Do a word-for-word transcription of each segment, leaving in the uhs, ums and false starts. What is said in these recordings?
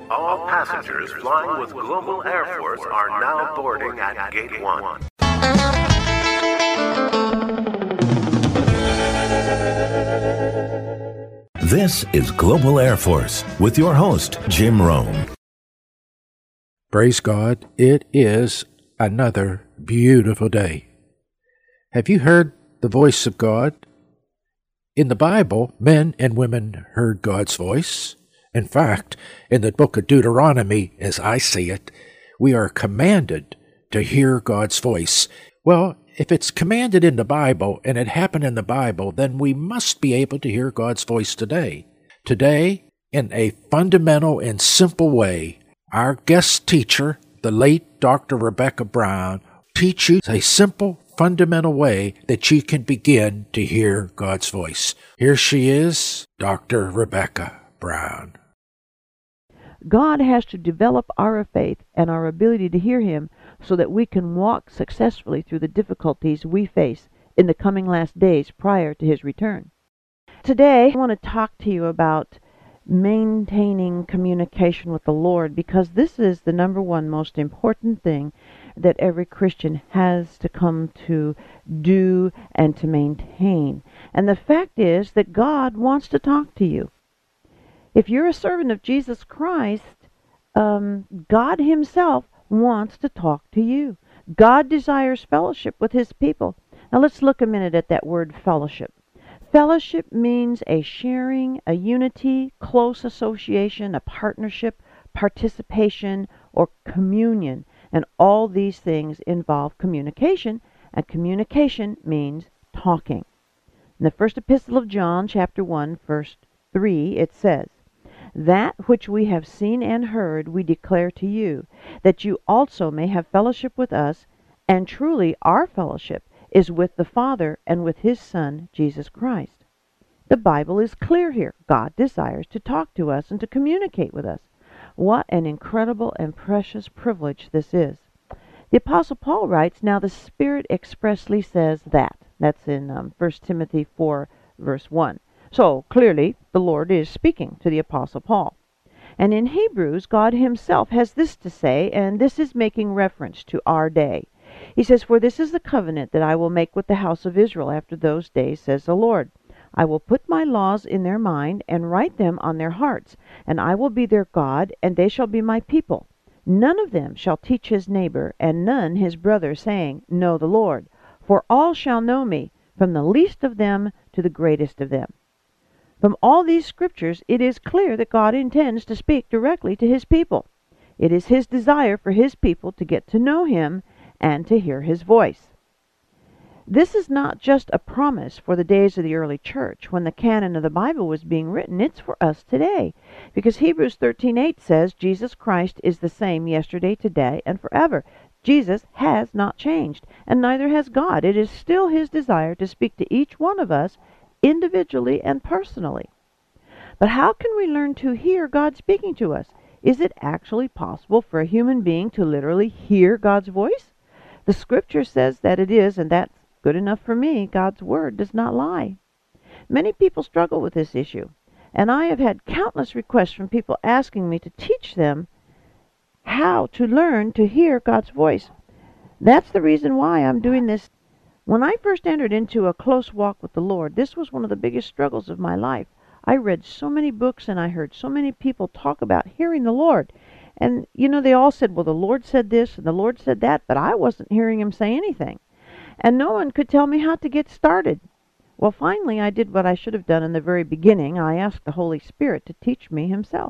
All passengers flying with Global Air Force are now boarding at Gate one. This is Global Air Force with your host, Jim Rome. Praise God, it is another beautiful day. Have you heard the voice of God? In the Bible, men and women heard God's voice. In fact, in the book of Deuteronomy, as I see it, we are commanded to hear God's voice. Well, if it's commanded in the Bible and it happened in the Bible, then we must be able to hear God's voice today. Today, in a fundamental and simple way, our guest teacher, the late Doctor Rebecca Brown, teach you a simple, fundamental way that you can begin to hear God's voice. Here she is, Doctor Rebecca Brown. God has to develop our faith and our ability to hear Him so that we can walk successfully through the difficulties we face in the coming last days prior to His return. Today, I want to talk to you about maintaining communication with the Lord, because this is the number one most important thing that every Christian has to come to do and to maintain. And the fact is that God wants to talk to you. If you're a servant of Jesus Christ, um, God Himself wants to talk to you. God desires fellowship with His people. Now let's look a minute at that word fellowship. Fellowship means a sharing, a unity, close association, a partnership, participation, or communion. And all these things involve communication, and communication means talking. In the first epistle of John, chapter one, verse three, it says, "That which we have seen and heard we declare to you, that you also may have fellowship with us, and truly our fellowship is with the Father and with His Son, Jesus Christ." The Bible is clear here. God desires to talk to us and to communicate with us. What an incredible and precious privilege this is. The Apostle Paul writes, "Now the Spirit expressly says that." That's in um, First Timothy four, verse one. So, clearly, the Lord is speaking to the Apostle Paul. And in Hebrews, God Himself has this to say, and this is making reference to our day. He says, "For this is the covenant that I will make with the house of Israel after those days, says the Lord. I will put my laws in their mind and write them on their hearts, and I will be their God, and they shall be my people. None of them shall teach his neighbor, and none his brother, saying, Know the Lord. For all shall know me, from the least of them to the greatest of them." From all these scriptures, it is clear that God intends to speak directly to His people. It is His desire for His people to get to know Him and to hear His voice. This is not just a promise for the days of the early church when the canon of the Bible was being written. It's for us today, because Hebrews thirteen eight says Jesus Christ is the same yesterday, today, and forever. Jesus has not changed, and neither has God. It is still His desire to speak to each one of us individually and personally. But how can we learn to hear God speaking to us? Is it actually possible for a human being to literally hear God's voice? The Scripture says that it is, and that's good enough for me. God's Word does not lie. Many people struggle with this issue, and I have had countless requests from people asking me to teach them how to learn to hear God's voice. That's the reason why I'm doing this. When I first entered into a close walk with the Lord, this was one of the biggest struggles of my life. I read so many books and I heard so many people talk about hearing the Lord. And, you know, they all said, well, the Lord said this and the Lord said that, but I wasn't hearing Him say anything. And no one could tell me how to get started. Well, finally, I did what I should have done in the very beginning. I asked the Holy Spirit to teach me Himself.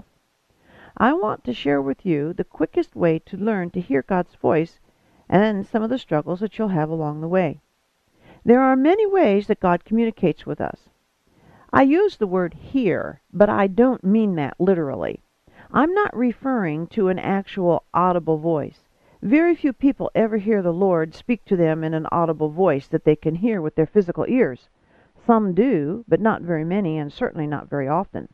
I want to share with you the quickest way to learn to hear God's voice and some of the struggles that you'll have along the way. There are many ways that God communicates with us. I use the word hear, but I don't mean that literally. I'm not referring to an actual audible voice. Very few people ever hear the Lord speak to them in an audible voice that they can hear with their physical ears. Some do, but not very many, and certainly not very often.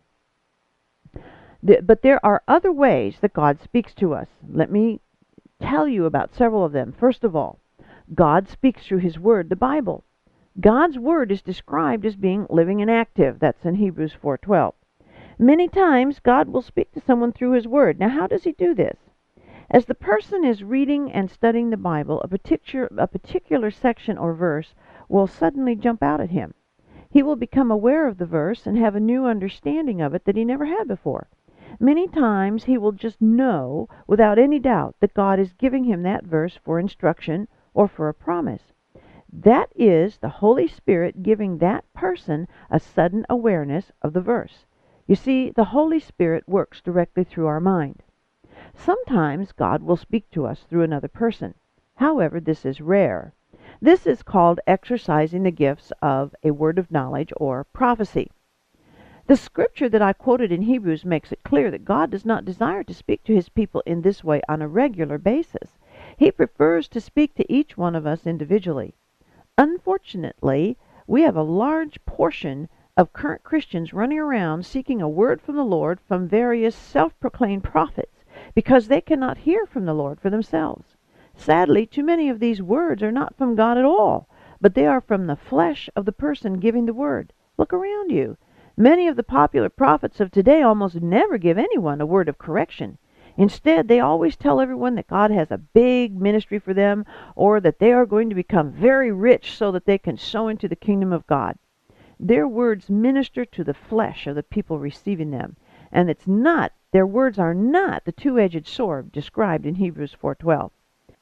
But there are other ways that God speaks to us. Let me tell you about several of them. First of all, God speaks through His Word, the Bible. God's Word is described as being living and active. That's in Hebrews four twelve. Many times God will speak to someone through His Word. Now, how does He do this? As the person is reading and studying the Bible, a particular, a particular section or verse will suddenly jump out at him. He will become aware of the verse and have a new understanding of it that he never had before. Many times he will just know without any doubt that God is giving him that verse for instruction or for a promise. That is the Holy Spirit giving that person a sudden awareness of the verse. You see, the Holy Spirit works directly through our mind. Sometimes God will speak to us through another person. However, this is rare. This is called exercising the gifts of a word of knowledge or prophecy. The scripture that I quoted in Hebrews makes it clear that God does not desire to speak to His people in this way on a regular basis. He prefers to speak to each one of us individually. Unfortunately, we have a large portion of current Christians running around seeking a word from the Lord from various self-proclaimed prophets because they cannot hear from the Lord for themselves. Sadly, too many of these words are not from God at all, but they are from the flesh of the person giving the word. Look around you. Many of the popular prophets of today almost never give anyone a word of correction. Instead, they always tell everyone that God has a big ministry for them, or that they are going to become very rich so that they can sow into the kingdom of God. Their words minister to the flesh of the people receiving them, and it's not, their words are not the two-edged sword described in Hebrews four twelve.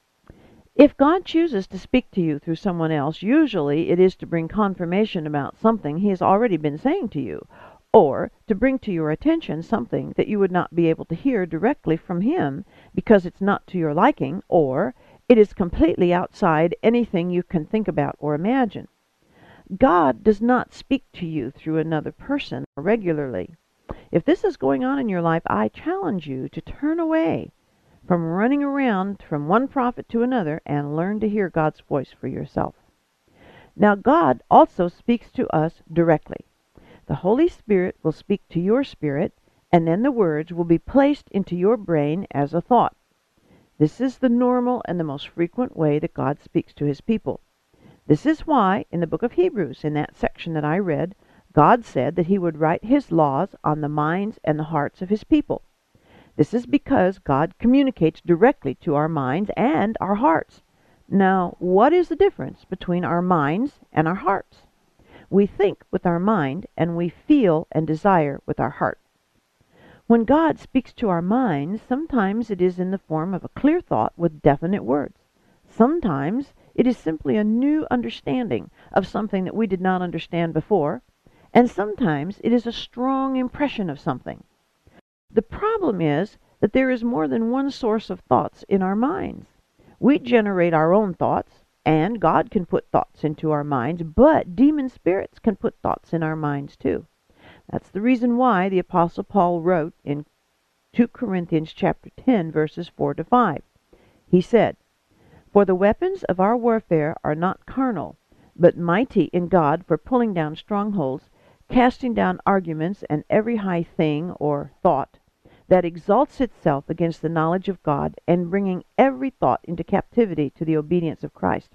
If God chooses to speak to you through someone else, usually it is to bring confirmation about something He has already been saying to you, or to bring to your attention something that you would not be able to hear directly from Him because it's not to your liking, or it is completely outside anything you can think about or imagine. God does not speak to you through another person regularly. If this is going on in your life, I challenge you to turn away from running around from one prophet to another and learn to hear God's voice for yourself. Now, God also speaks to us directly. The Holy Spirit will speak to your spirit, and then the words will be placed into your brain as a thought. This is the normal and the most frequent way that God speaks to His people. This is why, in the book of Hebrews, in that section that I read, God said that He would write His laws on the minds and the hearts of His people. This is because God communicates directly to our minds and our hearts. Now, what is the difference between our minds and our hearts? We think with our mind, and we feel and desire with our heart. When God speaks to our minds, sometimes it is in the form of a clear thought with definite words. Sometimes it is simply a new understanding of something that we did not understand before, and sometimes it is a strong impression of something. The problem is that there is more than one source of thoughts in our minds. We generate our own thoughts, and God can put thoughts into our minds, but demon spirits can put thoughts in our minds too. That's the reason why the Apostle Paul wrote in Second Corinthians chapter ten, verses four to five. He said, "For the weapons of our warfare are not carnal, but mighty in God for pulling down strongholds, casting down arguments and every high thing or thought that exalts itself against the knowledge of God, and bringing every thought into captivity to the obedience of Christ."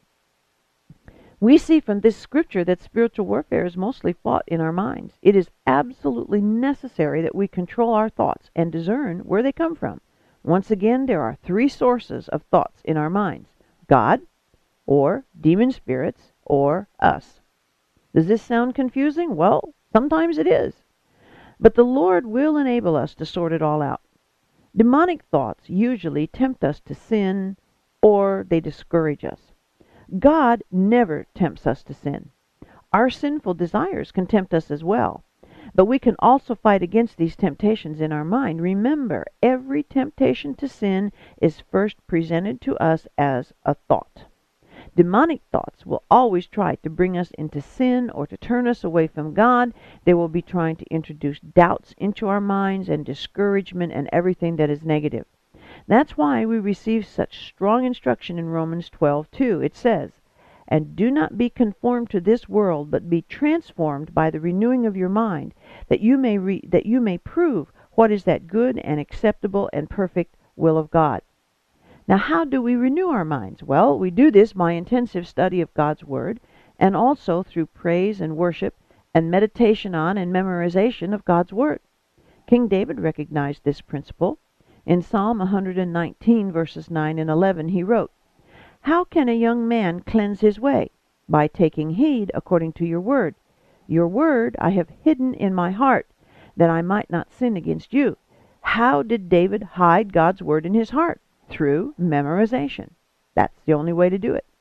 We see from this scripture that spiritual warfare is mostly fought in our minds. It is absolutely necessary that we control our thoughts and discern where they come from. Once again, there are three sources of thoughts in our minds: God, or demon spirits, or us. Does this sound confusing? Well, sometimes it is. But the Lord will enable us to sort it all out. Demonic thoughts usually tempt us to sin, or they discourage us. God never tempts us to sin. Our sinful desires can tempt us as well, but we can also fight against these temptations in our mind. Remember, every temptation to sin is first presented to us as a thought. Demonic thoughts will always try to bring us into sin or to turn us away from God. They will be trying to introduce doubts into our minds and discouragement and everything that is negative. That's why we receive such strong instruction in Romans twelve two. It says, "And do not be conformed to this world, but be transformed by the renewing of your mind, that you may re- that you may prove what is that good and acceptable and perfect will of God." Now, how do we renew our minds? Well, we do this by intensive study of God's Word, and also through praise and worship and meditation on and memorization of God's Word. King David recognized this principle. In Psalm one hundred nineteen, verses nine and eleven, he wrote, "How can a young man cleanse his way? By taking heed according to your word. Your word I have hidden in my heart, that I might not sin against you." How did David hide God's word in his heart? Through memorization. That's the only way to do it.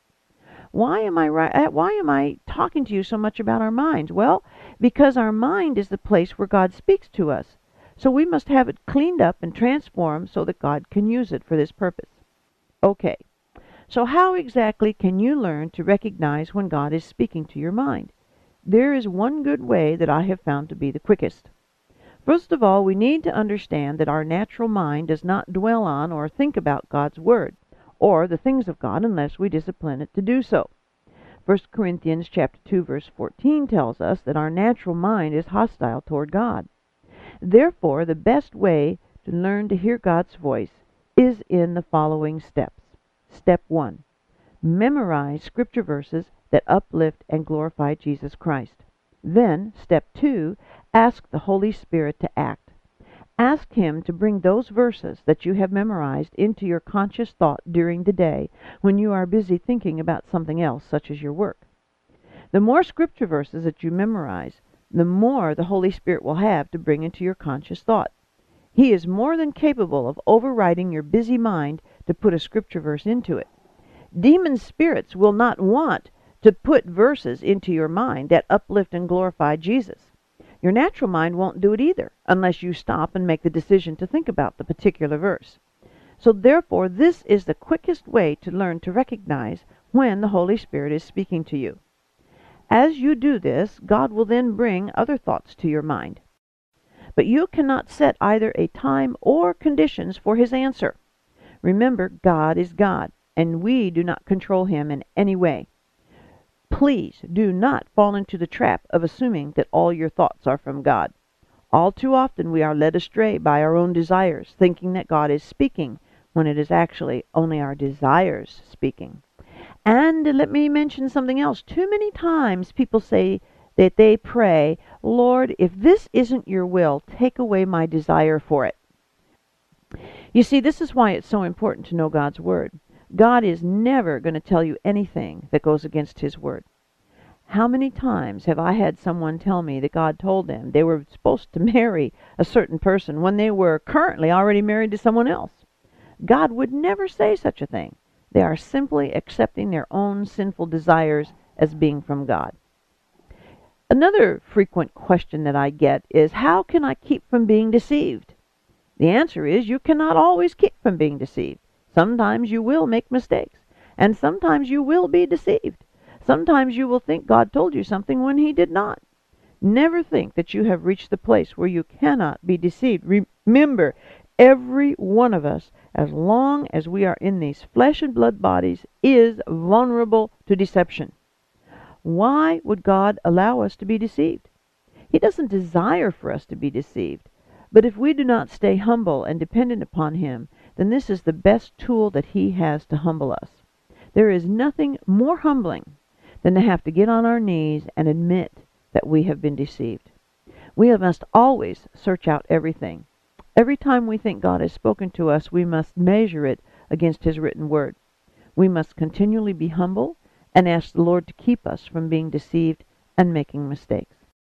Why am I right, why am I talking to you so much about our minds? Well, because our mind is the place where God speaks to us. So we must have it cleaned up and transformed so that God can use it for this purpose. Okay, so how exactly can you learn to recognize when God is speaking to your mind? There is one good way that I have found to be the quickest. First of all, we need to understand that our natural mind does not dwell on or think about God's Word, or the things of God, unless we discipline it to do so. First Corinthians chapter two, verse fourteen tells us that our natural mind is hostile toward God. Therefore, the best way to learn to hear God's voice is in the following steps. Step one, memorize scripture verses that uplift and glorify Jesus Christ. Then, step two, ask the Holy Spirit to act. Ask Him to bring those verses that you have memorized into your conscious thought during the day when you are busy thinking about something else, such as your work. The more scripture verses that you memorize, the more the Holy Spirit will have to bring into your conscious thought. He is more than capable of overriding your busy mind to put a scripture verse into it. Demon spirits will not want to put verses into your mind that uplift and glorify Jesus. Your natural mind won't do it either, unless you stop and make the decision to think about the particular verse. So therefore, this is the quickest way to learn to recognize when the Holy Spirit is speaking to you. As you do this, God will then bring other thoughts to your mind. But you cannot set either a time or conditions for His answer. Remember, God is God, and we do not control Him in any way. Please do not fall into the trap of assuming that all your thoughts are from God. All too often we are led astray by our own desires, thinking that God is speaking, when it is actually only our desires speaking. And let me mention something else. Too many times people say that they pray, "Lord, if this isn't your will, take away my desire for it." You see, this is why it's so important to know God's Word. God is never going to tell you anything that goes against His Word. How many times have I had someone tell me that God told them they were supposed to marry a certain person when they were currently already married to someone else? God would never say such a thing. They are simply accepting their own sinful desires as being from God. Another frequent question that I get is, how can I keep from being deceived? The answer is, you cannot always keep from being deceived. Sometimes you will make mistakes, and sometimes you will be deceived. Sometimes you will think God told you something when He did not. Never think that you have reached the place where you cannot be deceived. Remember, every one of us, as long as we are in these flesh and blood bodies, is vulnerable to deception. Why would God allow us to be deceived? He doesn't desire for us to be deceived. But if we do not stay humble and dependent upon Him, then this is the best tool that He has to humble us. There is nothing more humbling than to have to get on our knees and admit that we have been deceived. We must always search out everything. Every time we think God has spoken to us, we must measure it against His written word. We must continually be humble and ask the Lord to keep us from being deceived and making mistakes.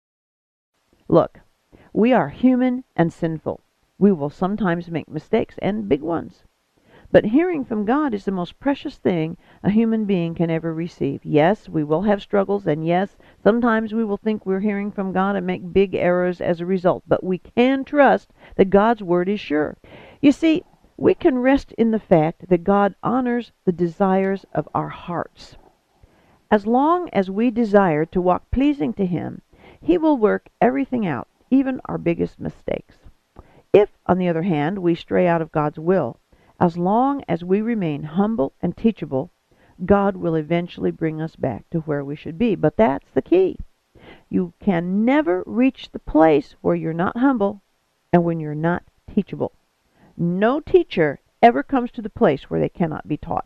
Look, we are human and sinful. We will sometimes make mistakes, and big ones. But hearing from God is the most precious thing a human being can ever receive. Yes, we will have struggles, and yes, sometimes we will think we're hearing from God and make big errors as a result. But we can trust that God's word is sure. You see, we can rest in the fact that God honors the desires of our hearts. As long as we desire to walk pleasing to Him, He will work everything out, even our biggest mistakes. If, on the other hand, we stray out of God's will, as long as we remain humble and teachable, God will eventually bring us back to where we should be. But that's the key. You can never reach the place where you're not humble and when you're not teachable. No teacher ever comes to the place where they cannot be taught.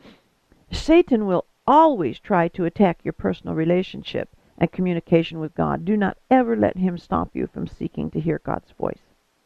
Satan will always try to attack your personal relationship and communication with God. Do not ever let him stop you from seeking to hear God's voice.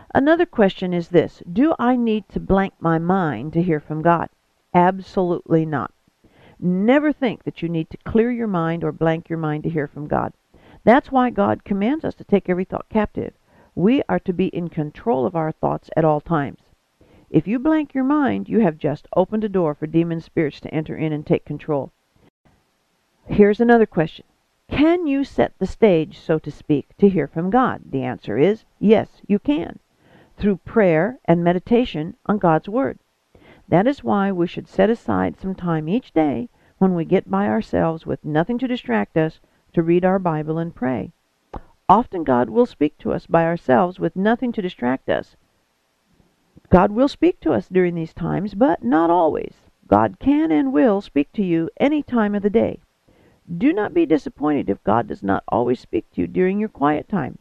Another question is this: do I need to blank my mind to hear from God? Absolutely not. Never think that you need to clear your mind or blank your mind to hear from God. That's why God commands us to take every thought captive. We are to be in control of our thoughts at all times. If you blank your mind, you have just opened a door for demon spirits to enter in and take control. Here's another question. Can you set the stage, so to speak, to hear from God? The answer is yes, you can, through prayer and meditation on God's Word. That is why we should set aside some time each day when we get by ourselves with nothing to distract us to read our Bible and pray. Often God will speak to us by ourselves with nothing to distract us. God will speak to us during these times, but not always. God can and will speak to you any time of the day. Do not be disappointed if God does not always speak to you during your quiet time.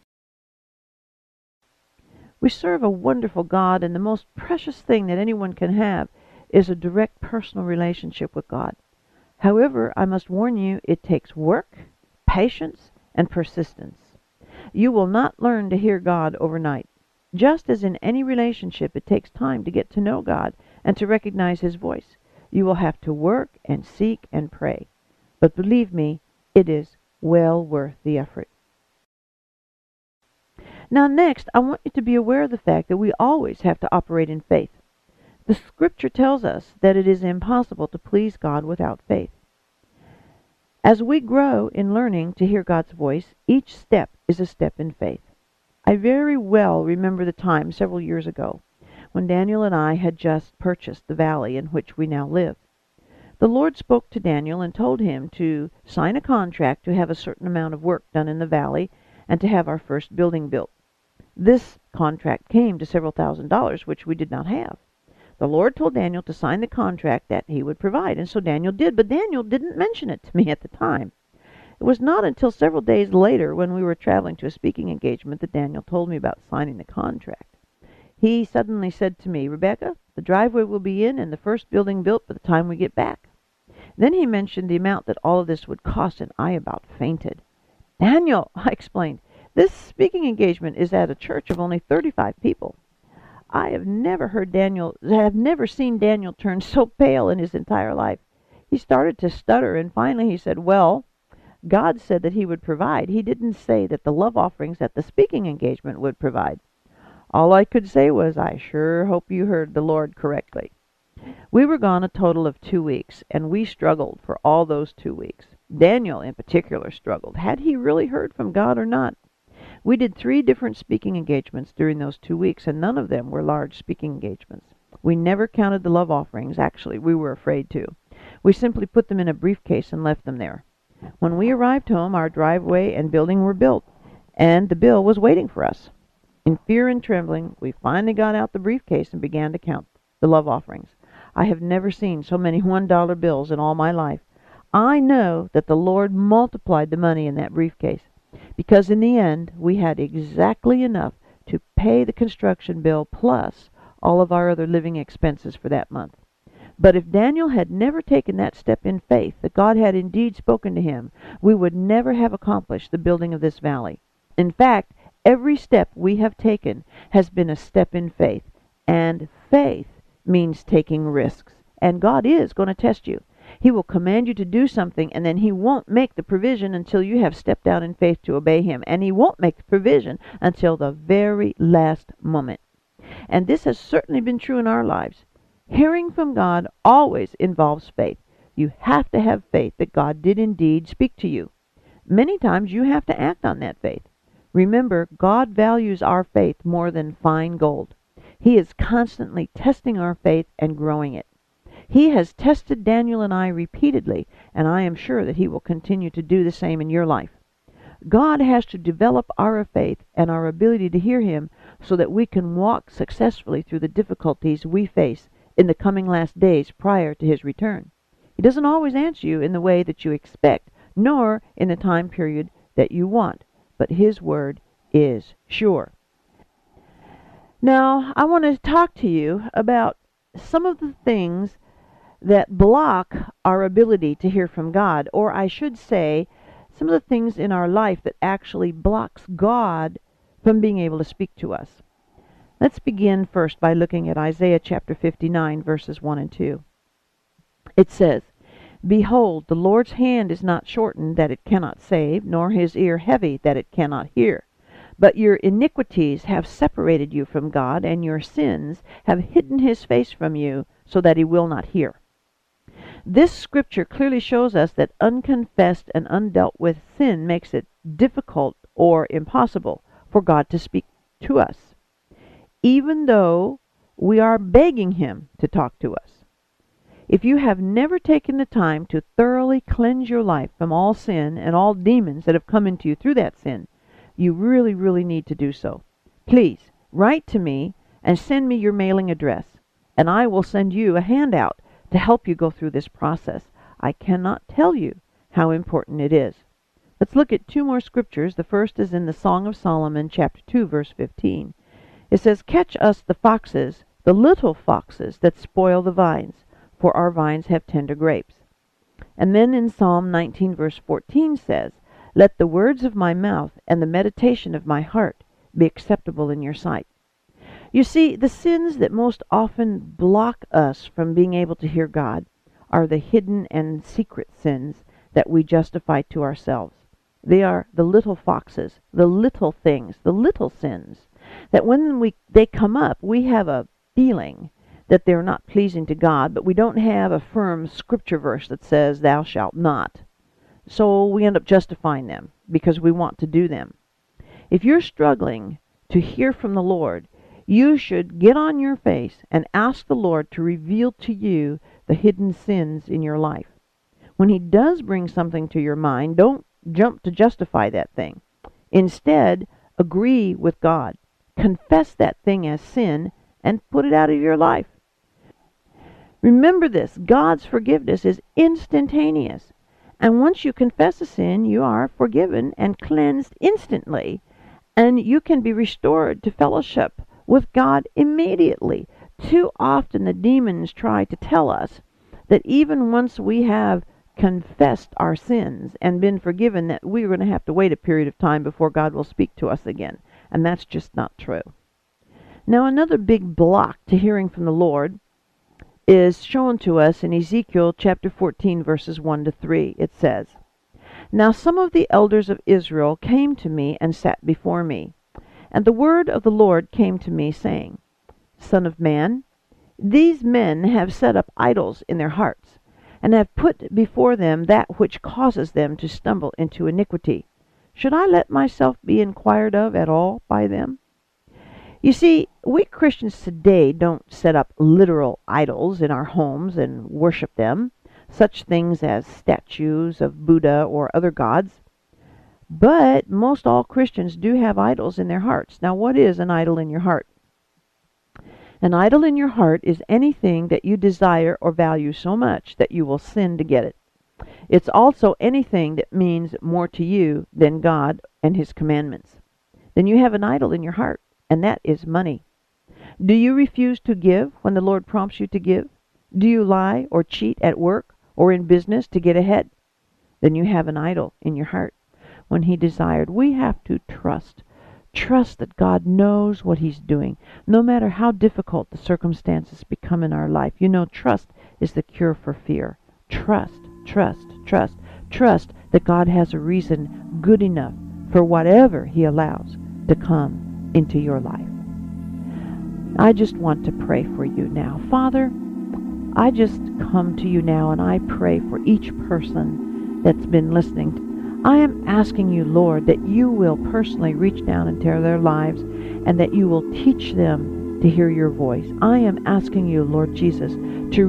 We serve a wonderful God, and the most precious thing that anyone can have is a direct personal relationship with God. However, I must warn you, it takes work, patience, and persistence. You will not learn to hear God overnight. Just as in any relationship, it takes time to get to know God and to recognize His voice. You will have to work and seek and pray. But believe me, it is well worth the effort. Now next, I want you to be aware of the fact that we always have to operate in faith. The Scripture tells us that it is impossible to please God without faith. As we grow in learning to hear God's voice, each step is a step in faith. I very well remember the time several years ago when Daniel and I had just purchased the valley in which we now live. The Lord spoke to Daniel and told him to sign a contract to have a certain amount of work done in the valley and to have our first building built. This contract came to several thousand dollars, which we did not have. The Lord told Daniel to sign the contract that He would provide, and so Daniel did, but Daniel didn't mention it to me at the time. It was not until several days later, when we were traveling to a speaking engagement, that Daniel told me about signing the contract. He suddenly said to me, "Rebecca, the driveway will be in and the first building built by the time we get back." Then he mentioned the amount that all of this would cost, and I about fainted. "Daniel," I explained, "this speaking engagement is at a church of only thirty-five people." I have never heard Daniel, have never seen Daniel turn so pale in his entire life. He started to stutter, and finally he said, "Well, God said that He would provide. He didn't say that the love offerings at the speaking engagement would provide." All I could say was, "I sure hope you heard the Lord correctly." We were gone a total of two weeks, and we struggled for all those two weeks. Daniel, in particular, struggled. Had he really heard from God or not? We did three different speaking engagements during those two weeks, and none of them were large speaking engagements. We never counted the love offerings. Actually, we were afraid to. We simply put them in a briefcase and left them there. When we arrived home, our driveway and building were built, and the bill was waiting for us. In fear and trembling, we finally got out the briefcase and began to count the love offerings. I have never seen so many one-dollar bills in all my life. I know that the Lord multiplied the money in that briefcase, because in the end, we had exactly enough to pay the construction bill plus all of our other living expenses for that month. But if Daniel had never taken that step in faith, that God had indeed spoken to him, we would never have accomplished the building of this valley. In fact, every step we have taken has been a step in faith, and faith means taking risks. And God is going to test you. He will command you to do something, and then He won't make the provision until you have stepped out in faith to obey Him. And He won't make the provision until the very last moment. And this has certainly been true in our lives. Hearing from God always involves faith. You have to have faith that God did indeed speak to you. Many times you have to act on that faith. Remember, God values our faith more than fine gold. He is constantly testing our faith and growing it. He has tested Daniel and I repeatedly, and I am sure that He will continue to do the same in your life. God has to develop our faith and our ability to hear Him so that we can walk successfully through the difficulties we face in the coming last days prior to His return. He doesn't always answer you in the way that you expect, nor in the time period that you want, but His word is sure. Now, I want to talk to you about some of the things that block our ability to hear from God, or I should say, some of the things in our life that actually blocks God from being able to speak to us. Let's begin first by looking at Isaiah chapter fifty-nine, verses one and two. It says, Behold, the Lord's hand is not shortened that it cannot save, nor his ear heavy that it cannot hear. But your iniquities have separated you from God, and your sins have hidden his face from you, so that he will not hear. This scripture clearly shows us that unconfessed and undealt with sin makes it difficult or impossible for God to speak to us, even though we are begging him to talk to us. If you have never taken the time to thoroughly cleanse your life from all sin and all demons that have come into you through that sin, you really, really need to do so. Please, write to me and send me your mailing address, and I will send you a handout to help you go through this process. I cannot tell you how important it is. Let's look at two more scriptures. The first is in the Song of Solomon, chapter two, verse fifteen. It says, Catch us the foxes, the little foxes that spoil the vines, for our vines have tender grapes. And then in Psalm nineteen, verse fourteen says, Let the words of my mouth and the meditation of my heart be acceptable in your sight. You see, the sins that most often block us from being able to hear God are the hidden and secret sins that we justify to ourselves. They are the little foxes, the little things, the little sins, that when we they come up, we have a feeling that they're not pleasing to God, but we don't have a firm scripture verse that says, Thou shalt not. So we end up justifying them because we want to do them. If you're struggling to hear from the Lord, you should get on your face and ask the Lord to reveal to you the hidden sins in your life. When he does bring something to your mind, don't jump to justify that thing. Instead, agree with God. Confess that thing as sin and put it out of your life. Remember this, God's forgiveness is instantaneous. And once you confess a sin, you are forgiven and cleansed instantly. And you can be restored to fellowship with God immediately. Too often the demons try to tell us that even once we have confessed our sins and been forgiven, that we're going to have to wait a period of time before God will speak to us again. And that's just not true. Now, another big block to hearing from the Lord is shown to us in Ezekiel chapter fourteen, verses one to three. It says, Now some of the elders of Israel came to me and sat before me. And the word of the Lord came to me, saying, Son of man, these men have set up idols in their hearts, and have put before them that which causes them to stumble into iniquity. Should I let myself be inquired of at all by them? You see, we Christians today don't set up literal idols in our homes and worship them, such things as statues of Buddha or other gods. But most all Christians do have idols in their hearts. Now, what is an idol in your heart? An idol in your heart is anything that you desire or value so much that you will sin to get it. It's also anything that means more to you than God and his commandments. Then you have an idol in your heart, and that is money. Do you refuse to give when the Lord prompts you to give? Do you lie or cheat at work or in business to get ahead? Then you have an idol in your heart. When he desired, we have to trust. Trust that God knows what he's doing, no matter how difficult the circumstances become in our life. You know, trust is the cure for fear. Trust, trust, trust. Trust that God has a reason good enough for whatever he allows to come into your life. I just want to pray for you now. Father, I just come to you now and I pray for each person that's been listening. I am asking you, Lord, that you will personally reach down into their lives and that you will teach them to hear your voice. I am asking you, Lord Jesus, to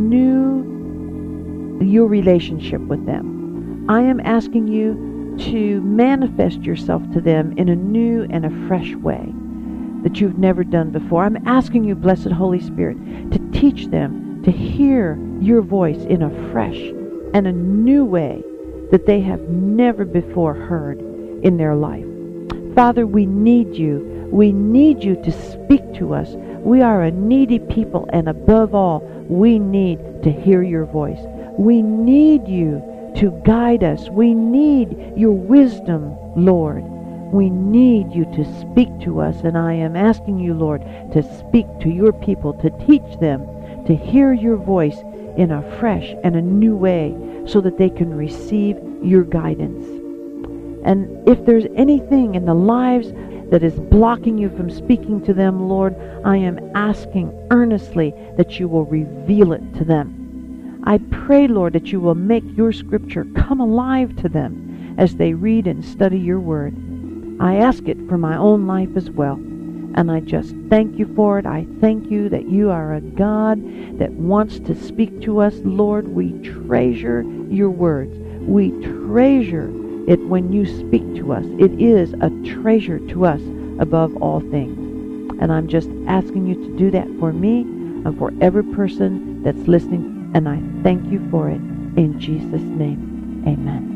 renew your relationship with them. I am asking you to manifest yourself to them in a new and a fresh way that you've never done before. I'm asking you, blessed Holy Spirit, to teach them to hear your voice in a fresh and a new way that they have never before heard in their life. Father, we need you. We need you to speak to us. We are a needy people, and above all, we need to hear your voice. We need you to guide us. We need your wisdom, Lord. We need you to speak to us, and I am asking you, Lord, to speak to your people, to teach them to hear your voice in a fresh and a new way so that they can receive your guidance. And if there's anything in the lives that is blocking you from speaking to them, Lord, I am asking earnestly that you will reveal it to them. I pray, Lord, that you will make your scripture come alive to them as they read and study your word. I ask it for my own life as well. And I just thank you for it. I thank you that you are a God that wants to speak to us. Lord, we treasure your words. We treasure it when you speak to us. It is a treasure to us above all things. And I'm just asking you to do that for me and for every person that's listening. And I thank you for it. In Jesus' name, amen.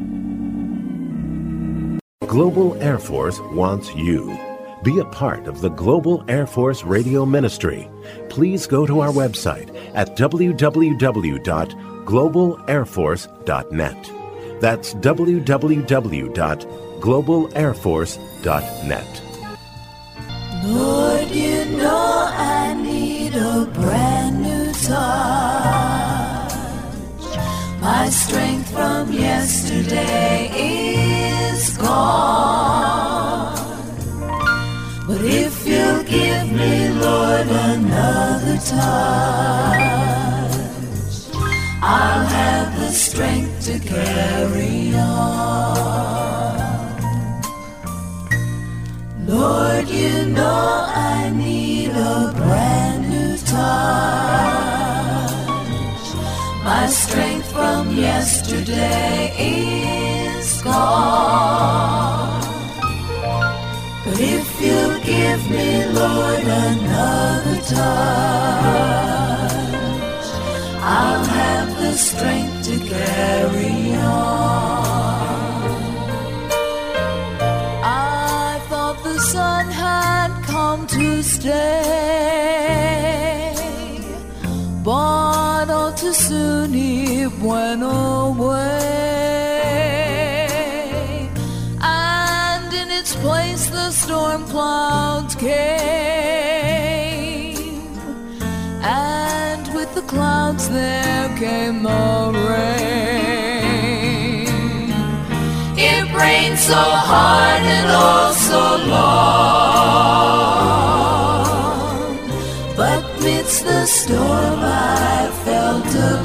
Global Air Force wants you. Be a part of the Global Air Force Radio Ministry. Please go to our website at w w w dot global air force dot net. That's w w w dot global air force dot net. Lord, you know I need a brand new touch. My strength from yesterday is gone. But if you'll give me, Lord, another touch, I'll have the strength to carry on. Lord, you know I need a brand new touch. My strength from yesterday is gone. But if you'll give me, Lord, another touch, I'll have the strength to carry on. I thought the sun had come to stay, but all too soon it went away. Place the storm clouds came, and with the clouds there came the rain. It rained so hard and oh so long, but midst the storm I felt a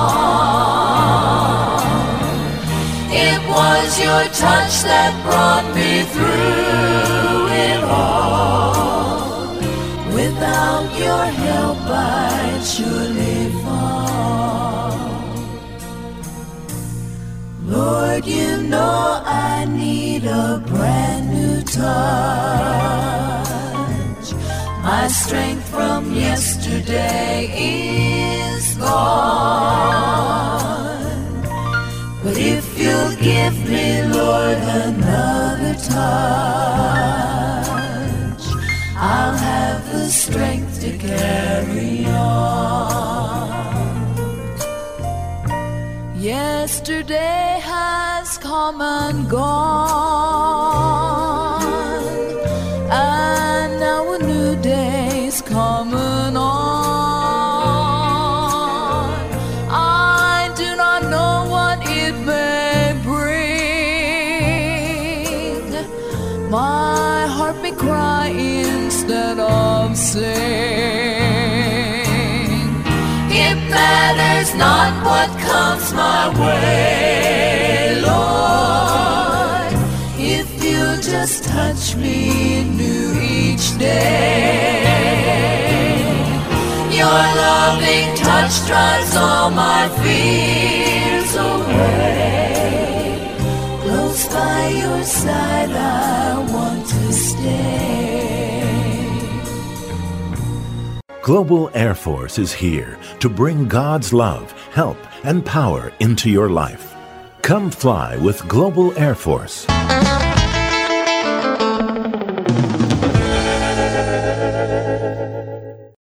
calm. It was your touch that brought me through it all. Without your help I'd surely fall. Lord, you know I need a brand new touch. My strength from yesterday is gone. But if you'll give me, Lord, another touch, I'll have the strength to carry on. Yesterday has come and gone, and now a new day's coming on. My heart may cry instead of sing. It matters not what comes my way, Lord, if you just touch me new each day. Your loving touch drives all my fears away. Close by your side I want to stay. Global Air Force is here to bring God's love, help, and power into your life. Come fly with Global Air Force.